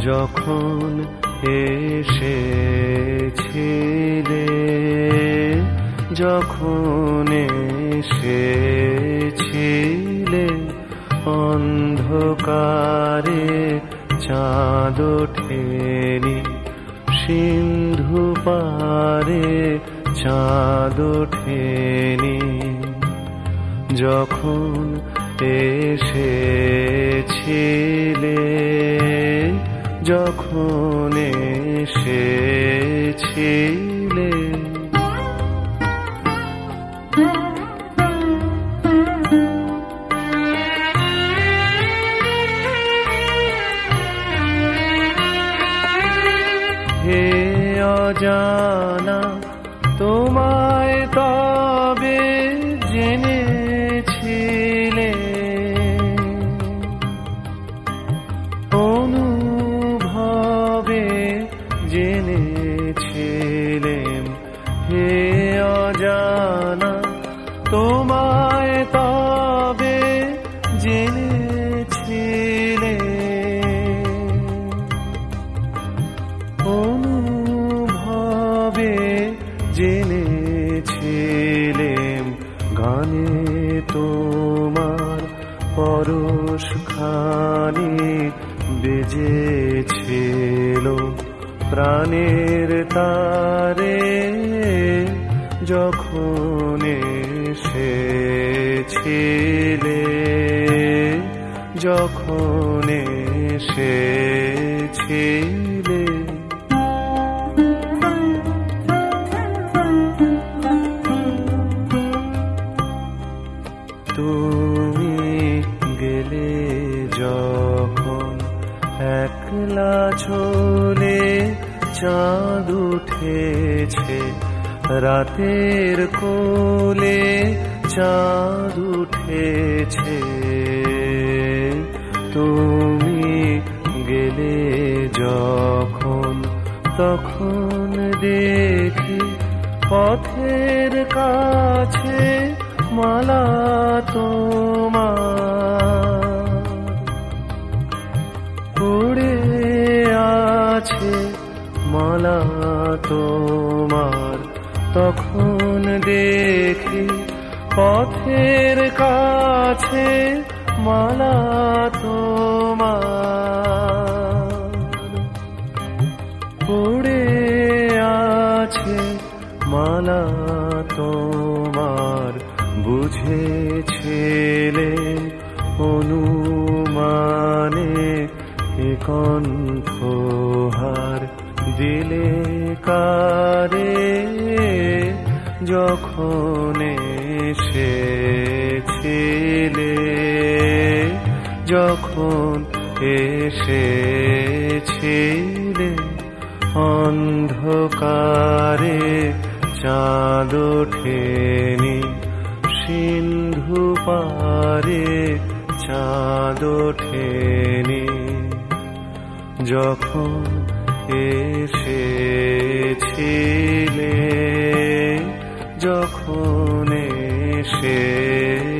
যখন এসেছিলে, যখন এসেছিলে, অন্ধকারে চাঁদ ওঠেনি, সিন্ধু পারে চাঁদ ওঠেনি। যখন এসেছিলে, যখন এসেছিলে, হে অজানা তোমায় তবে জেনেছিলে, অনুভবে জেনেছিলেম। হে অজানা তোমায় তবে জেনেছিলে, অনুভবে জেনেছিলেম। গানে তোমার পরশ খানি বেজেছিল প্রাণের তারে, যখন এসেছিলে, যখন এসেছিলে। তুমি গেলে যখন একলা চলে, চাঁদ উঠেছে রাতের কোলে, চাঁদ উঠেছে। তুমি গেলে যখন, তখন দেখি পথের কাছে মালা তোমার পড়ে আছে, মালা তোমার। তখন দেখি পথের কাছে মালা তোমার পড়ে আছে, মালা তোমার। বুঝেছিলে অনুমানে এ কণ্ঠহার দিলে কারে, যখন এসেছিলে, যখন এসেছিলে। অন্ধকারে চাঁদ ওঠেনি, সিন্ধু পারে চাঁদ ওঠেনি। যখন এসেছিলে, যখন এসে